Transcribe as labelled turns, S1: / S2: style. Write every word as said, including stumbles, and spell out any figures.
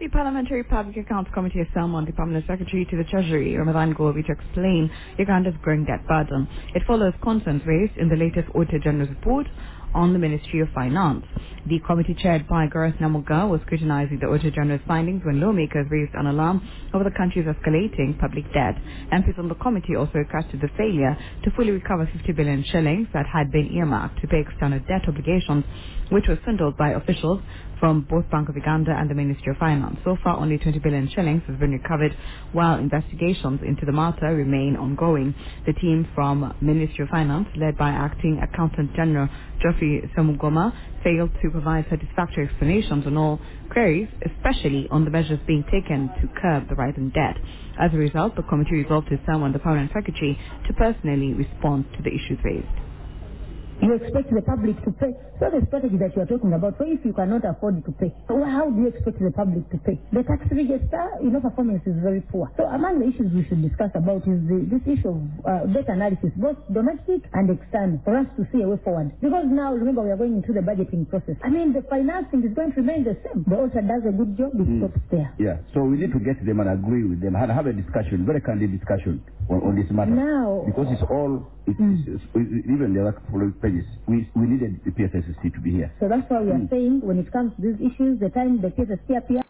S1: The Parliamentary Public Accounts Committee has summoned the Permanent Secretary to the Treasury, Ramadan Gobi, to explain Uganda's growing debt burden. It follows concerns raised in the latest Auditor General's report on the Ministry of Finance. The committee chaired by Gareth Namuga was scrutinizing the Auditor General's findings when lawmakers raised an alarm over the country's escalating public debt. M Ps on the committee also requested the failure to fully recover fifty billion shillings that had been earmarked to pay external debt obligations, which was swindled by officials from both Bank of Uganda and the Ministry of Finance. So far, only twenty billion shillings has been recovered, while investigations into the matter remain ongoing. The team from Ministry of Finance, led by Acting Accountant General Geoffrey Samugoma, failed to provide satisfactory explanations on all queries, especially on the measures being taken to curb the rising debt. As a result, the committee resolved to summon the Permanent Secretary to personally respond to the issues raised.
S2: You expect the public to pay. So the strategy that you are talking about, so if you cannot afford to pay, so how do you expect the public to pay? The tax register, you know, performance is very poor. So among the issues we should discuss about is the, this issue of uh, debt analysis, both domestic and external, for us to see a way forward. Because now, remember, we are going into the budgeting process. I mean, the financing is going to remain the same. The author does a good job, it mm. stops there.
S3: Yeah, so we need to get them and agree with them and have a discussion, very candid discussion on, on this matter.
S2: Now,
S3: because it's all, it's, mm. it's, it's, even the other following pages, we, we needed the P S S C to be here.
S2: So that's why we are
S3: mm.
S2: saying when it comes to these issues, the time the P S S C appears,